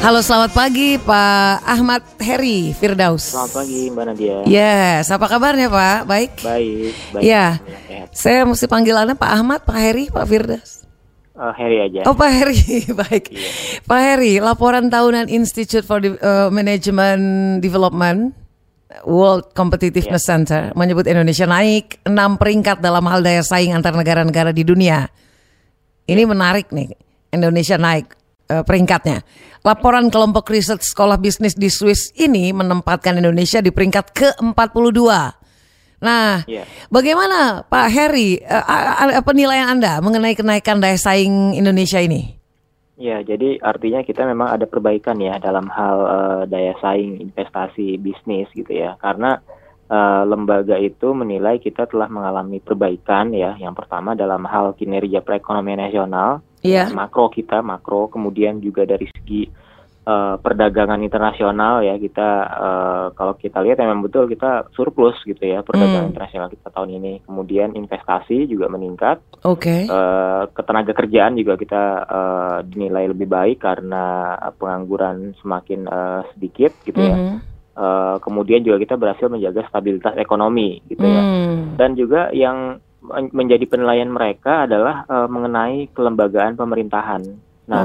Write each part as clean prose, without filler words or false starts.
Halo, selamat pagi Pak Ahmad Heri Firdaus. Selamat pagi Mbak Nadia. Yes, apa kabarnya Pak? Baik? Baik. Ya, saya mesti panggilannya Pak Ahmad, Pak Heri, Pak Firdaus? Heri aja. Oh, Pak Heri, baik. Iya. Pak Heri, laporan tahunan Institute for Management Development World Competitiveness Center menyebut Indonesia naik 6 peringkat dalam hal daya saing antar negara-negara di dunia. Ini menarik nih, Indonesia naik peringkatnya. Laporan kelompok riset sekolah bisnis di Swiss ini menempatkan Indonesia di peringkat ke-42. Nah, bagaimana Pak Heri penilaian Anda mengenai kenaikan daya saing Indonesia ini? Ya, jadi artinya kita memang ada perbaikan ya dalam hal daya saing investasi bisnis gitu ya. Karena lembaga itu menilai kita telah mengalami perbaikan ya. Yang pertama dalam hal kinerja perekonomian nasional. Makro, kemudian juga dari segi perdagangan internasional ya, kita kalau kita lihat memang betul kita surplus gitu ya perdagangan internasional kita tahun ini. Kemudian investasi juga meningkat. Ketenaga kerjaan juga kita dinilai lebih baik karena pengangguran semakin sedikit gitu ya. Kemudian juga kita berhasil menjaga stabilitas ekonomi gitu ya. Dan juga yang menjadi penilaian mereka adalah mengenai kelembagaan pemerintahan. Nah,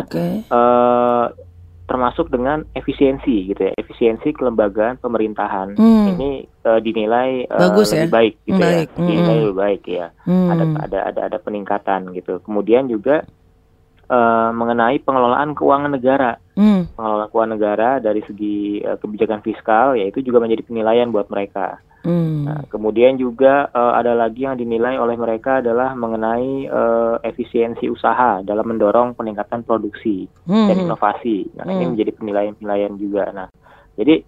termasuk dengan efisiensi gitu ya, efisiensi kelembagaan pemerintahan ini dinilai lebih baik gitu ya, dinilai lebih baik ya. Ada peningkatan gitu. Kemudian juga mengenai pengelolaan keuangan negara, pengelolaan keuangan negara dari segi kebijakan fiskal, yaitu juga menjadi penilaian buat mereka. Nah, kemudian juga ada lagi yang dinilai oleh mereka adalah mengenai efisiensi usaha dalam mendorong peningkatan produksi dan inovasi. Nah, ini menjadi penilaian juga. Nah, jadi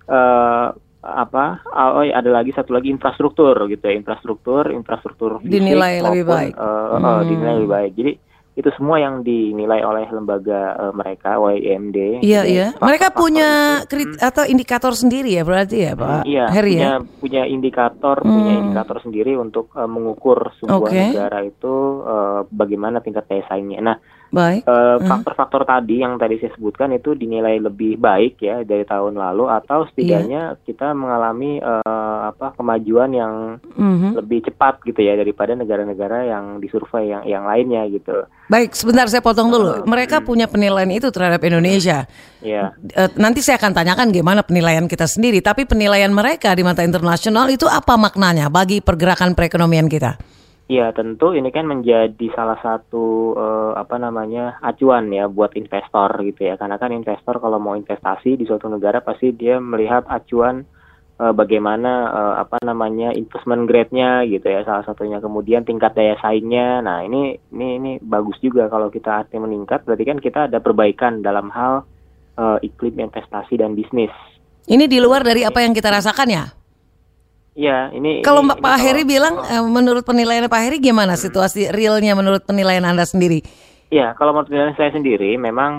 ada lagi satu lagi infrastruktur gitu ya, infrastruktur fisik dinilai lebih baik. Dinilai lebih baik. Jadi itu semua yang dinilai oleh lembaga mereka, YMD. Iya. Mereka punya atau indikator sendiri ya berarti ya Pak Heri ya? Punya indikator sendiri untuk mengukur sebuah negara itu bagaimana tingkat daya saingnya. Nah, faktor-faktor tadi yang tadi saya sebutkan itu dinilai lebih baik ya dari tahun lalu, atau setidaknya kita mengalami kemajuan yang lebih cepat gitu ya daripada negara-negara yang disurvei yang lainnya gitu. Baik, sebentar saya potong dulu. Mereka punya penilaian itu terhadap Indonesia. Nanti saya akan tanyakan gimana penilaian kita sendiri. Tapi penilaian mereka di mata internasional itu apa maknanya bagi pergerakan perekonomian kita? Ya, tentu ini kan menjadi salah satu acuan ya buat investor gitu ya. Karena kan investor kalau mau investasi di suatu negara pasti dia melihat acuan bagaimana investment grade-nya gitu ya, salah satunya. Kemudian tingkat daya saingnya. Nah, ini bagus juga kalau kita artinya meningkat, berarti kan kita ada perbaikan dalam hal iklim investasi dan bisnis. Ini di luar dari apa yang kita rasakan ya? Ya, kalau Pak Heri bilang menurut penilaian Pak Heri gimana situasi realnya menurut penilaian Anda sendiri? Ya, kalau menurut penilaian saya sendiri memang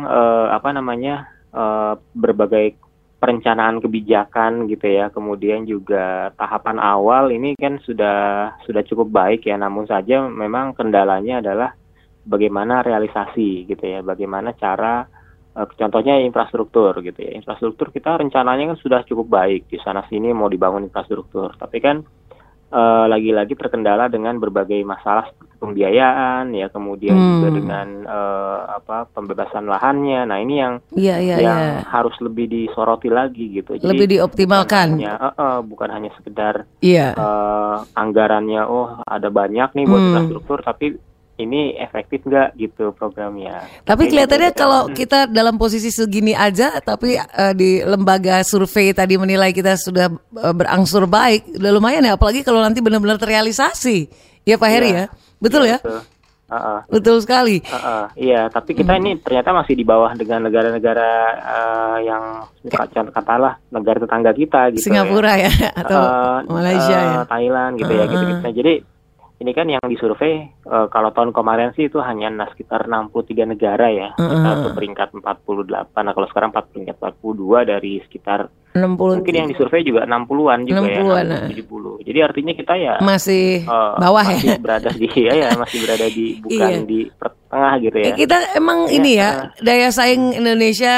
berbagai perencanaan kebijakan gitu ya, kemudian juga tahapan awal ini kan sudah cukup baik ya, namun saja memang kendalanya adalah bagaimana realisasi gitu ya, bagaimana cara contohnya infrastruktur gitu ya. Infrastruktur kita rencananya kan sudah cukup baik, di sana sini mau dibangun infrastruktur, tapi kan lagi-lagi terkendala dengan berbagai masalah seperti pembiayaan ya, kemudian juga dengan pembebasan lahannya. Nah, ini yang harus lebih disoroti lagi gitu. Jadi lebih dioptimalkan. Bukan hanya sekedar anggarannya ada banyak nih buat infrastruktur, tapi ini efektif nggak gitu programnya. Tapi kelihatannya kalau kita dalam posisi segini aja, tapi di lembaga survei tadi menilai kita sudah berangsur baik, udah lumayan ya. Apalagi kalau nanti benar-benar terrealisasi, ya Pak Heri ya, betul ya? Betul sekali. Iya, tapi kita ini ternyata masih di bawah dengan negara-negara yang katakanlah negara tetangga kita gitu. Singapura ya atau Malaysia ya, Thailand gitu ya, gitu-gitu. Jadi ini kan yang disurvei kalau tahun kemarin sih itu hanya sekitar 63 negara ya. Kita ke peringkat 48. Nah, kalau sekarang peringkat 42 dari sekitar 60. Mungkin yang disurvei juga 60-an juga 60-an, ya, 70. Jadi artinya kita ya masih bawah masih berada di masih berada di bukan di tengah gitu ya. Kita emang ini ya daya saing Indonesia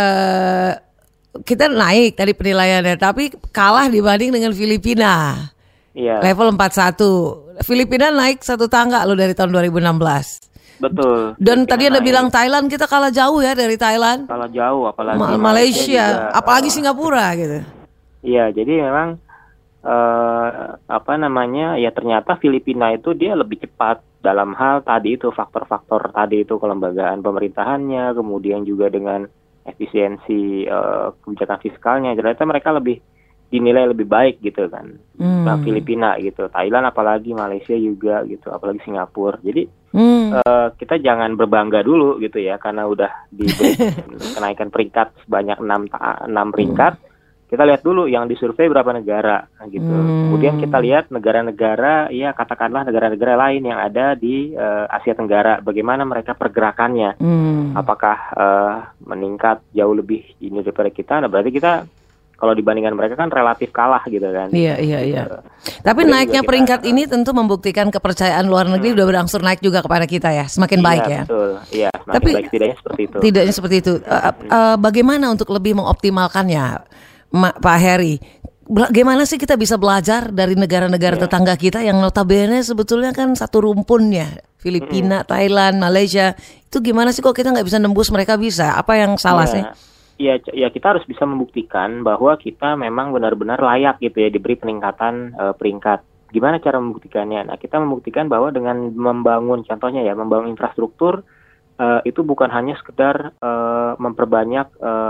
kita naik tadi penilaiannya, tapi kalah dibanding dengan Filipina. Iya. Level 41. Filipina naik 1 tangga loh dari tahun 2016. Betul. Dan Filipina tadi Anda naik. bilang Thailand, kita kalah jauh ya dari Thailand. Kalah jauh, apalagi Malaysia, juga, apalagi Singapura gitu. Iya, jadi memang ya ternyata Filipina itu dia lebih cepat dalam hal tadi itu, faktor-faktor tadi itu, kelembagaan pemerintahannya, kemudian juga dengan efisiensi kebijakan fiskalnya. Ternyata mereka dinilai lebih baik gitu kan. Nah, Filipina gitu, Thailand apalagi, Malaysia juga gitu, apalagi Singapura. Jadi kita jangan berbangga dulu gitu ya, karena udah diberi kenaikan peringkat sebanyak 6 peringkat. Kita lihat dulu yang disurvei berapa negara gitu. Kemudian kita lihat negara-negara, ya katakanlah negara-negara lain yang ada di Asia Tenggara, bagaimana mereka pergerakannya. Apakah meningkat jauh lebih ini daripada kita? Nah, berarti kita kalau dibandingkan mereka kan relatif kalah gitu kan. Iya. Tapi kemudian naiknya peringkat ini tentu membuktikan kepercayaan luar negeri udah berangsur naik juga kepada kita ya, semakin baik ya. Betul. Iya, semakin tapi baik, tidaknya seperti itu. Tidaknya seperti itu. Bagaimana untuk lebih mengoptimalkannya, Pak Heri? Bagaimana sih kita bisa belajar dari negara-negara tetangga kita yang notabene sebetulnya kan satu rumpun ya, Filipina, Thailand, Malaysia. Itu gimana sih kok kita nggak bisa nembus, mereka bisa? Apa yang salah sih? Ya kita harus bisa membuktikan bahwa kita memang benar-benar layak gitu ya diberi peningkatan peringkat. Gimana cara membuktikannya? Nah, kita membuktikan bahwa dengan membangun, contohnya ya, membangun infrastruktur itu bukan hanya sekedar memperbanyak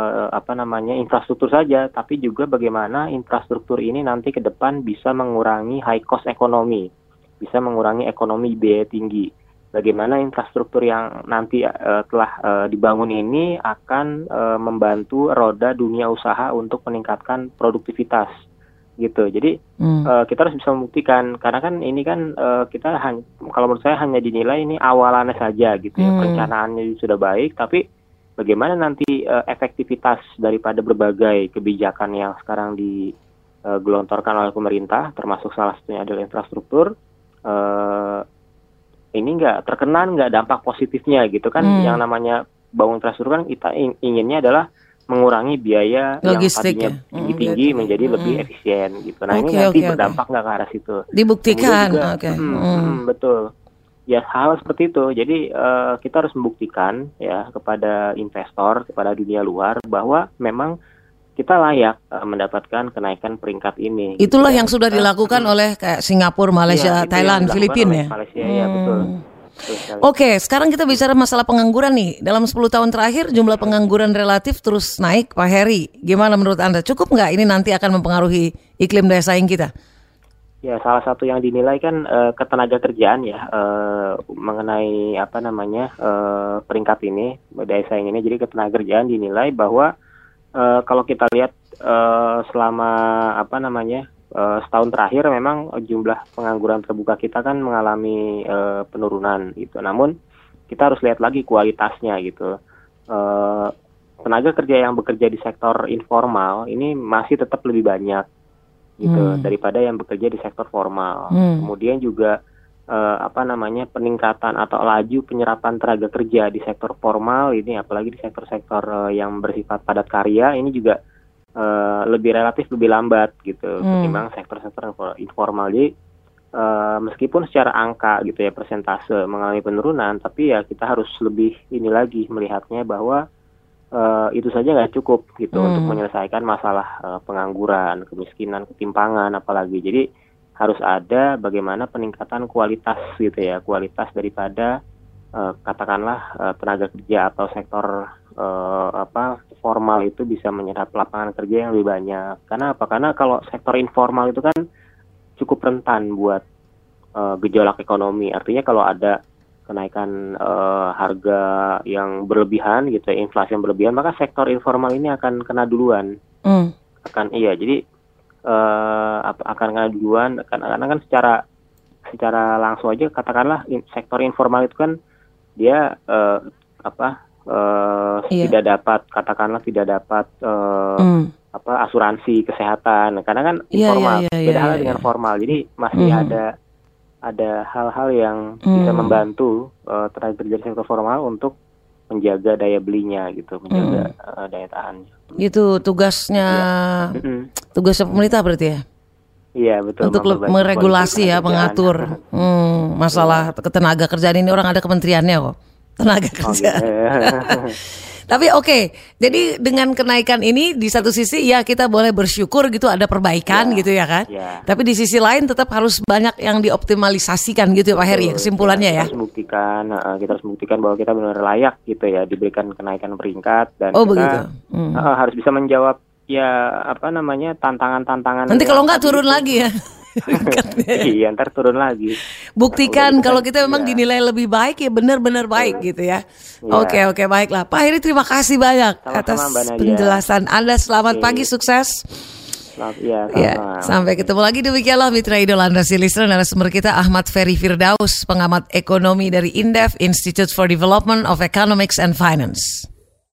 infrastruktur saja, tapi juga bagaimana infrastruktur ini nanti ke depan bisa mengurangi high cost ekonomi, bisa mengurangi ekonomi biaya tinggi. Bagaimana infrastruktur yang nanti telah dibangun ini akan membantu roda dunia usaha untuk meningkatkan produktivitas gitu. Jadi kita harus bisa membuktikan, karena kan ini kan kita kalau menurut saya hanya dinilai ini awalannya saja gitu ya, perencanaannya sudah baik, tapi bagaimana nanti efektivitas daripada berbagai kebijakan yang sekarang digelontorkan oleh pemerintah, termasuk salah satunya adalah infrastruktur, ini nggak dampak positifnya gitu kan. Yang namanya bangun infrastruktur kan kita inginnya adalah mengurangi biaya logistik, yang tadinya tinggi menjadi lebih efisien gitu. Nah, ini nanti berdampak nggak ke arah situ. Dibuktikan. Betul. Ya, hal seperti itu. Jadi kita harus membuktikan ya kepada investor, kepada dunia luar bahwa memang kita layak mendapatkan kenaikan peringkat ini. Itulah yang sudah dilakukan oleh kayak Singapura, Malaysia, Thailand, Filipina ya. Malaysia ya, betul. Oke, sekarang kita bicara masalah pengangguran nih. Dalam 10 tahun terakhir jumlah pengangguran relatif terus naik, Pak Heri. Gimana menurut Anda? Cukup nggak ini nanti akan mempengaruhi iklim daya saing kita? Ya, salah satu yang dinilai kan ketenaga kerjaan ya, mengenai peringkat ini, daya saing ini. Jadi ketenaga kerjaan dinilai bahwa kalau kita lihat selama setahun terakhir memang jumlah pengangguran terbuka kita kan mengalami penurunan gitu. Namun kita harus lihat lagi kualitasnya gitu. Tenaga kerja yang bekerja di sektor informal ini masih tetap lebih banyak gitu daripada yang bekerja di sektor formal. Kemudian juga peningkatan atau laju penyerapan tenaga kerja di sektor formal ini, apalagi di sektor-sektor yang bersifat padat karya, ini juga relatif lebih lambat gitu ketimbang sektor-sektor informal. Jadi meskipun secara angka gitu ya, persentase mengalami penurunan, tapi ya kita harus lebih ini lagi melihatnya bahwa itu saja nggak cukup gitu untuk menyelesaikan masalah pengangguran, kemiskinan, ketimpangan apalagi. Jadi harus ada bagaimana peningkatan kualitas gitu ya, kualitas daripada katakanlah tenaga kerja atau sektor formal itu bisa menyerap lapangan kerja yang lebih banyak. Karena apa? Karena kalau sektor informal itu kan cukup rentan buat gejolak ekonomi. Artinya kalau ada kenaikan harga yang berlebihan gitu ya, inflasi yang berlebihan, maka sektor informal ini akan kena duluan. Jadi akan kena duluan, karena kan secara langsung aja katakanlah sektor informal itu kan dia tidak dapat asuransi kesehatan, karena kan informal beda halnya dengan formal. Jadi masih ada hal-hal yang bisa membantu tenaga kerja di sektor formal untuk menjaga daya belinya gitu, menjaga daya tahannya. Gitu tugasnya pemerintah berarti ya? Iya betul. Untuk meregulasi ya, mengatur masalah ketenaga kerjaan ini. Orang ada kementeriannya kok, tenaga kerja. Tapi oke, jadi dengan kenaikan ini di satu sisi ya kita boleh bersyukur gitu, ada perbaikan gitu ya kan. Tapi di sisi lain tetap harus banyak yang dioptimalisasikan gitu ya Pak Heri, kesimpulannya ya. Kita harus buktikan bahwa kita benar layak gitu ya diberikan kenaikan peringkat, dan kita harus bisa menjawab ya tantangan-tantangan. Nanti kalau nggak turun lagi ya. Iya, ntar turun lagi. Buktikan kalau kita memang dinilai lebih baik ya benar-benar baik gitu ya. Oke, baiklah. Pak Heri, terima kasih banyak atas penjelasan Anda. Selamat pagi, sukses. Sampai ketemu lagi. Demikianlah Mitra Idola Anda, listener, narasumber kita Ahmad Ferry Firdaus, pengamat ekonomi dari INDEF, Institute for Development of Economics and Finance.